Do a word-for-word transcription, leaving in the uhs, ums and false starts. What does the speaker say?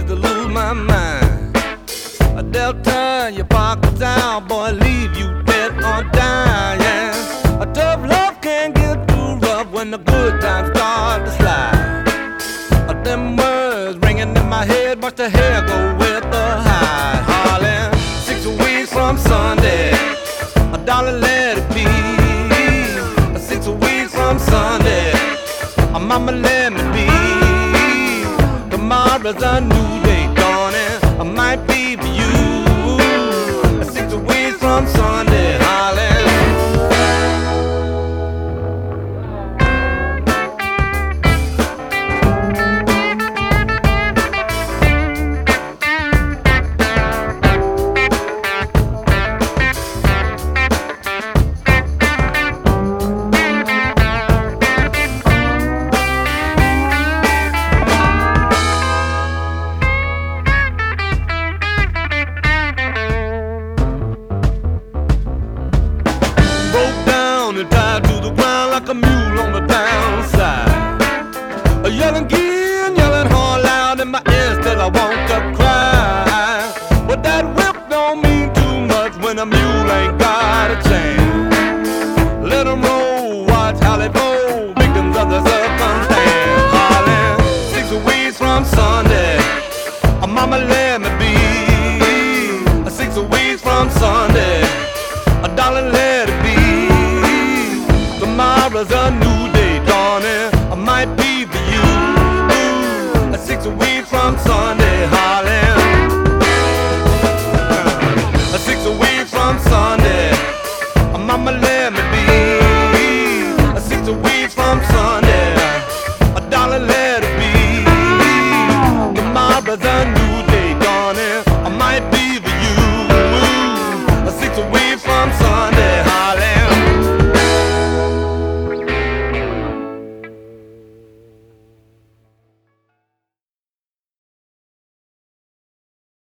days to lose my mind. A Delta, you park it down, boy, leave you dead or dying. A tough love can get too rough when the good times start to slide. Uh, them words ringing in my head, watch the hair go with the high. Harlan, six weeks from Sunday, a dollar let it be. Six weeks from Sunday, a mama let me be. Tomorrow's a new day dawning, I might be for you. Six weeks from Sunday, Harlan. And tied to the ground like a mule on the downside. Yelling again, yelling hard loud in my ears till I want to cry. But that whip don't mean too much when a mule ain't got a chance. Let 'em roll, watch how they roll, victims of the circumstance. Harlan, six weeks from Sunday, a mama let me be. Six weeks from Sunday, a dollar let it be. Tomorrow's a new day dawning, I might be for you. Six weeks from Sunday, Harlan. Six weeks from Sunday, mama let me be. Six weeks from Sunday.